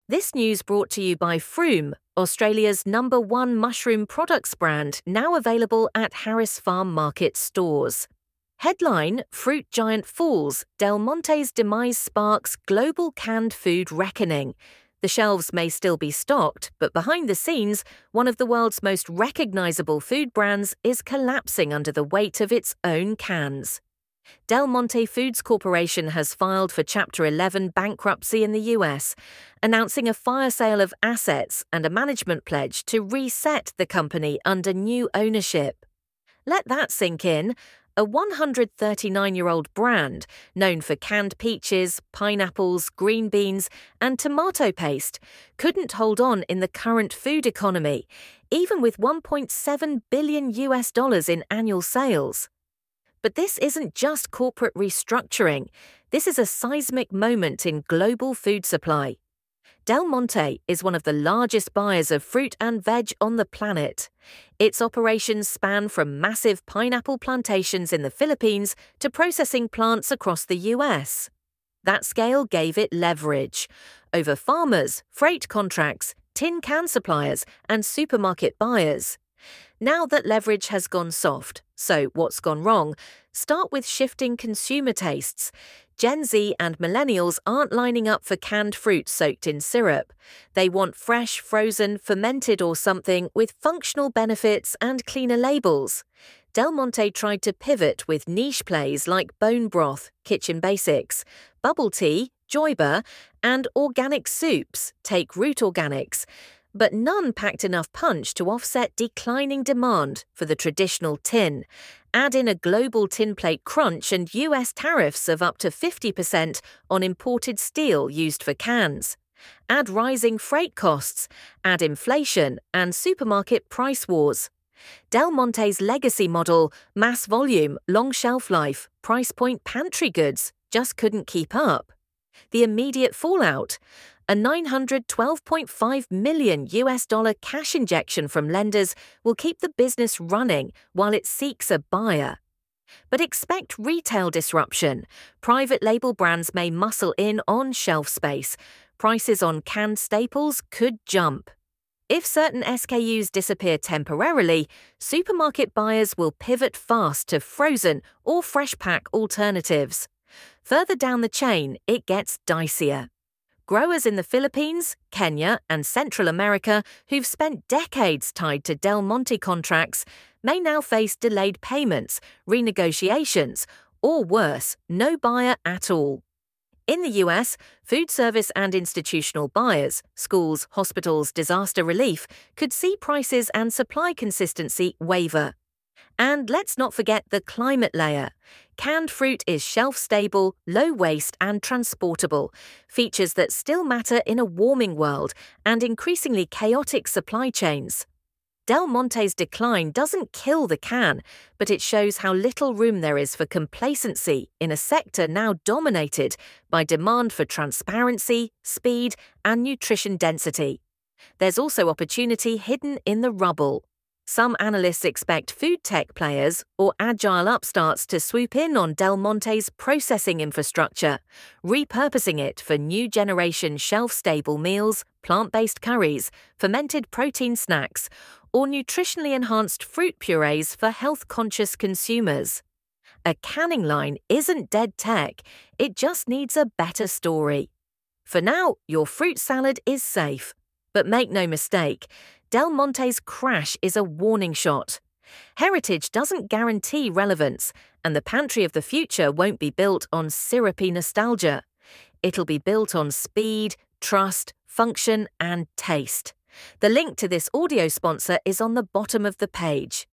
This news brought to you by Frome, Australia's #1 mushroom products brand, now available at Harris Farm Market stores. Headline: Fruit giant falls, Del Monte's demise sparks global canned food reckoning. The shelves may still be stocked, but behind the scenes, one of the world's most recognisable food brands is collapsing under the weight of its own cans. Del Monte Foods Corporation has filed for Chapter 11 bankruptcy in the US, announcing a fire sale of assets and a management pledge to reset the company under new ownership. Let that sink in. A 139-year-old brand known for canned peaches, pineapples, green beans, and tomato paste couldn't hold on in the current food economy, even with $1.7 billion in annual sales. But this isn't just corporate restructuring. This is a seismic moment in global food supply. Del Monte is one of the largest buyers of fruit and veg on the planet. Its operations span from massive pineapple plantations in the Philippines to processing plants across the US. That scale gave it leverage over farmers, freight contracts, tin can suppliers, and supermarket buyers. Now that leverage has gone soft, so what's gone wrong? Start with shifting consumer tastes. Gen Z and millennials aren't lining up for canned fruit soaked in syrup. They want fresh, frozen, fermented or something with functional benefits and cleaner labels. Del Monte tried to pivot with niche plays like bone broth, kitchen basics, bubble tea, Joyba, and organic soups, take Root Organics. But none packed enough punch to offset declining demand for the traditional tin. Add in a global tin plate crunch and US tariffs of up to 50% on imported steel used for cans. Add rising freight costs, add inflation and supermarket price wars. Del Monte's legacy model, mass volume, long shelf life, price point pantry goods, just couldn't keep up. The immediate fallout: a $912.5 million cash injection from lenders will keep the business running while it seeks a buyer. But expect retail disruption. Private label brands may muscle in on shelf space. Prices on canned staples could jump. If certain SKUs disappear temporarily, supermarket buyers will pivot fast to frozen or fresh pack alternatives. Further down the chain, it gets dicier. Growers in the Philippines, Kenya, and Central America who've spent decades tied to Del Monte contracts may now face delayed payments, renegotiations, or worse, no buyer at all. In the US, food service and institutional buyers, schools, hospitals, disaster relief, could see prices and supply consistency waver. And let's not forget the climate layer. Canned fruit is shelf-stable, low-waste and transportable, features that still matter in a warming world and increasingly chaotic supply chains. Del Monte's decline doesn't kill the can, but it shows how little room there is for complacency in a sector now dominated by demand for transparency, speed, and nutrition density. There's also opportunity hidden in the rubble. Some analysts expect food tech players or agile upstarts to swoop in on Del Monte's processing infrastructure, repurposing it for new generation shelf-stable meals, plant-based curries, fermented protein snacks, or nutritionally enhanced fruit purees for health-conscious consumers. A canning line isn't dead tech, it just needs a better story. For now, your fruit salad is safe. But make no mistake, Del Monte's crash is a warning shot. Heritage doesn't guarantee relevance, and the pantry of the future won't be built on syrupy nostalgia. It'll be built on speed, trust, function, and taste. The link to this audio sponsor is on the bottom of the page.